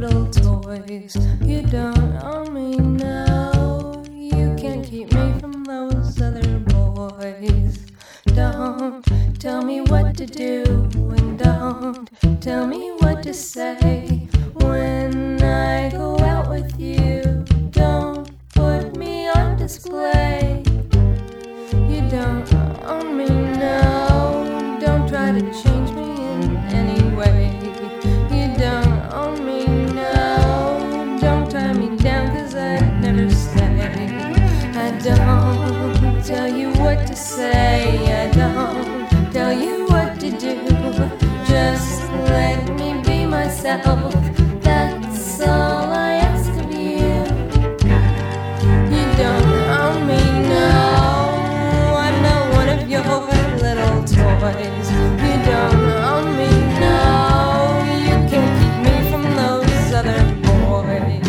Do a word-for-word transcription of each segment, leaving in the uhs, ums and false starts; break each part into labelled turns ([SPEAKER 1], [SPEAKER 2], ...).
[SPEAKER 1] little toys. You don't own me now. You can't keep me from those other boys. Don't tell me what to do, and don't tell me what to say. When I go out with you, don't put me on display. You don't own me now. Don't try to change me in any way. You don't own me now. Don't tie me down, 'cause I'd never stay. I don't tell you what to say. I don't tell you what to do. Just let me be myself. That's all I ask of you. You don't own me now. I'm not one of your little toys. You don't own me now. You can't keep me from those other boys.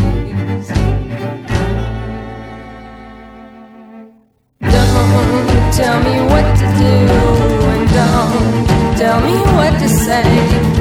[SPEAKER 1] Don't tell me what to do, and don't tell me what to say.